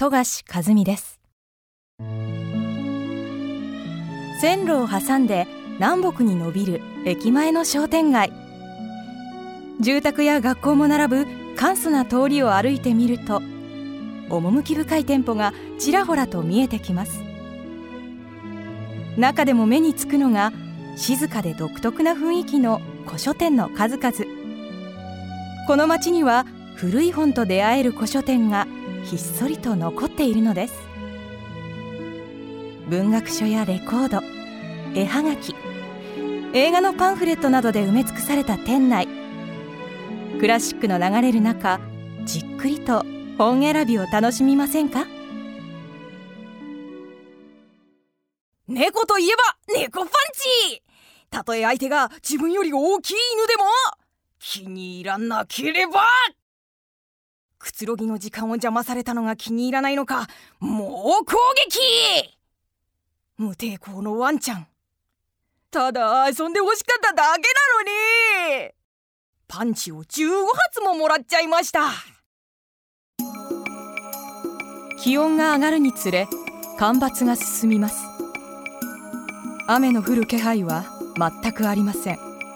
富樫和美です。線路を挟んで南北に伸びる駅前の商店街。住宅や学校も並ぶ簡素な通りを歩いてみると、趣深い店舗がちらほらと見えてきます。中でも目につくのが静かで独特な雰囲気の古書店の数々。この町には古い本と出会える古書店がひっそりと残っているのです。文学書やレコード、絵はがき、映画のパンフレットなどで埋め尽くされた店内。クラシックの流れる中、じっくりと本選びを楽しみませんか？ 猫といえば猫パンチ。たとえ相手が自分より大きい犬でも気に入らなければ。くつろぎの時間を邪魔されたのが気に入らないのか、もう攻撃。無抵抗のワンちゃん。ただ遊んで欲しかっただけなのに、パンチを15発ももらっちゃいました。 気温が上がるにつれ干ばつが進みます。雨の降る気配は全くありません。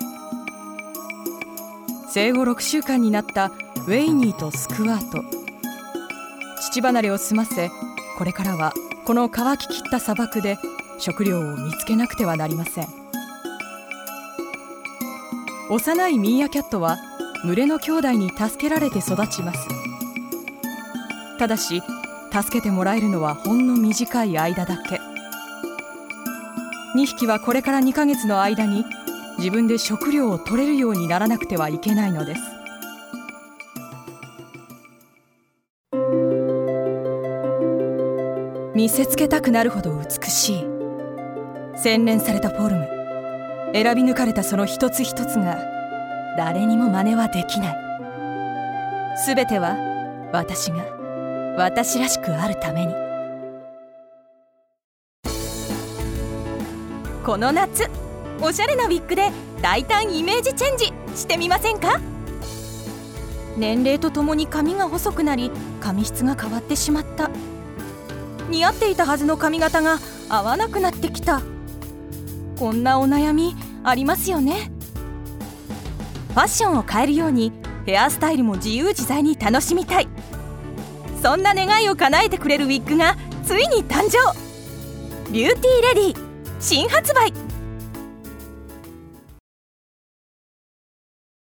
生後6週間になったウェイニーとスクワート。乳離れを済ませ、これからはこの乾ききった砂漠で食料を見つけなくてはなりません。幼いミーアキャットは群れの兄弟に助けられて育ちます。ただし助けてもらえるのはほんの短い間だけ。2匹はこれから2ヶ月の間に自分で食料を取れるようにならなくてはいけないのです。見せつけたくなるほど美しい洗練されたフォルム。選び抜かれたその一つ一つが誰にも真似はできない。すべては私が私らしくあるために。この夏、おしゃれなウィッグで大胆イメージチェンジしてみませんか？年齢とともに髪が細くなり、髪質が変わってしまった。似合っていたはずの髪型が合わなくなってきた。こんなお悩みありますよね。ファッションを変えるようにヘアスタイルも自由自在に楽しみたい。そんな願いを叶えてくれるウィッグがついに誕生。ビューティーレディ新発売。